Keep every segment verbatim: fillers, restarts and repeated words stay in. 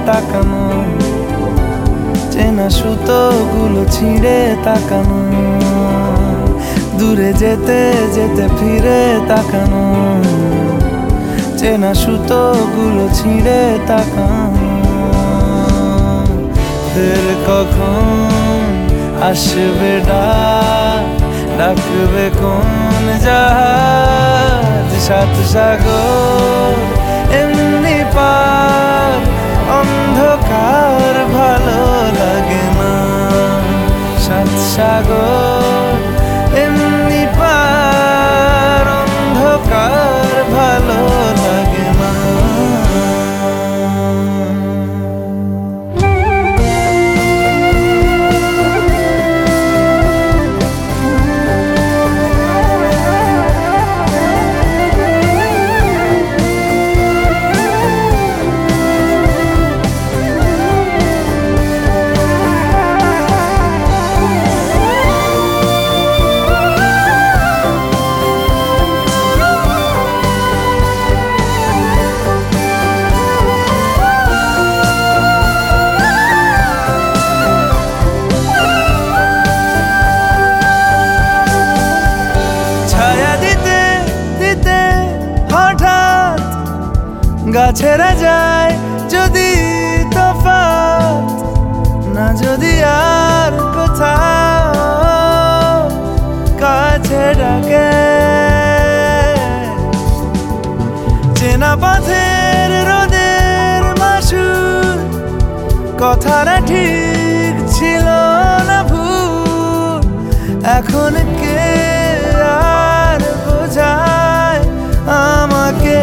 তাকানো, চেনা সুতোগুলো ছিঁড়ে তাকানো, দূরে যেতে যেতে ফিরে তাকানো, চেনা সুতোগুলো ছিঁড়ে তাকানো। ফের কখন আসবে ডাক, ডাকবে কোন জাহাজ, সাত সাগর এমনি পার, অন্ধকার ভালো লাগে না, সাত সাগর এমনি পার, অন্ধকার ভালো লাগে না। গাছেরা যায় যদি তফাৎ, না যদি আর কোথাও কাছে ডাকে, চেনা পথের রোদের মাসুর, কথাটা ঠিক ছিল না ভুল, এখন কে আর বোঝায় আমাকে।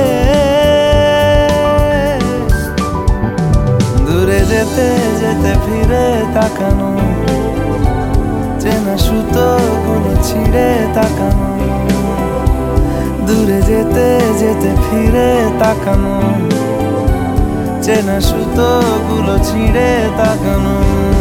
দূরে যেতে যেতে ফিরে তাকানো, চেনা সুতোগুলো ছিঁড়ে তাকানো, দূরে যেতে যেতে ফিরে তাকানো, চেনা সুতোগুলো ছিঁড়ে তাকানো।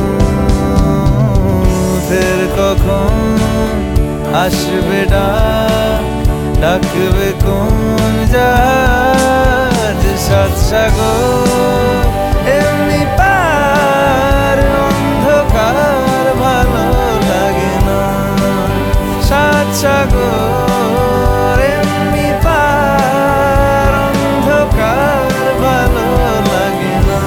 ফের কখন আসবে ডাক, ডাকবে কোন জাহাজ, সাত সাগর এমনি পার, অন্ধকার ভালো লাগে না, সাত সাগর এমনি পার, অন্ধকার ভালো লাগে না।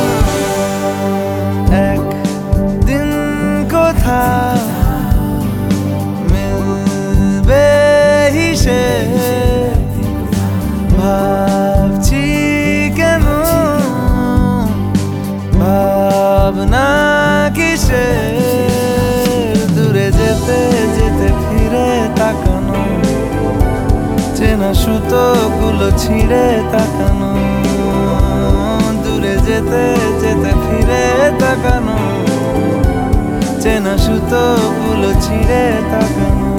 একদিন কোথাও মিলবে হিসেব, ভাবছি কেন ভাবনা কিসের, দূরে যেতে যেতে ফিরে তাকানো, চেনা সুতোগুলো ছিঁড়ে তাকানো, দূরে যেতে যেতে ফিরে তাকানো, চেনা সুতোগুলো ছিঁড়ে তাকানো।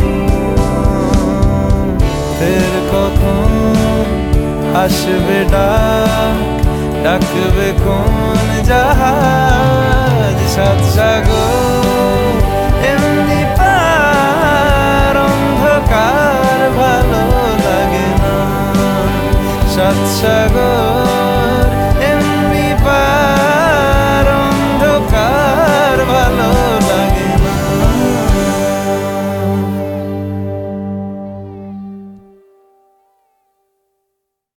ফের কখন আসবে ডাক, ডাকবে কোন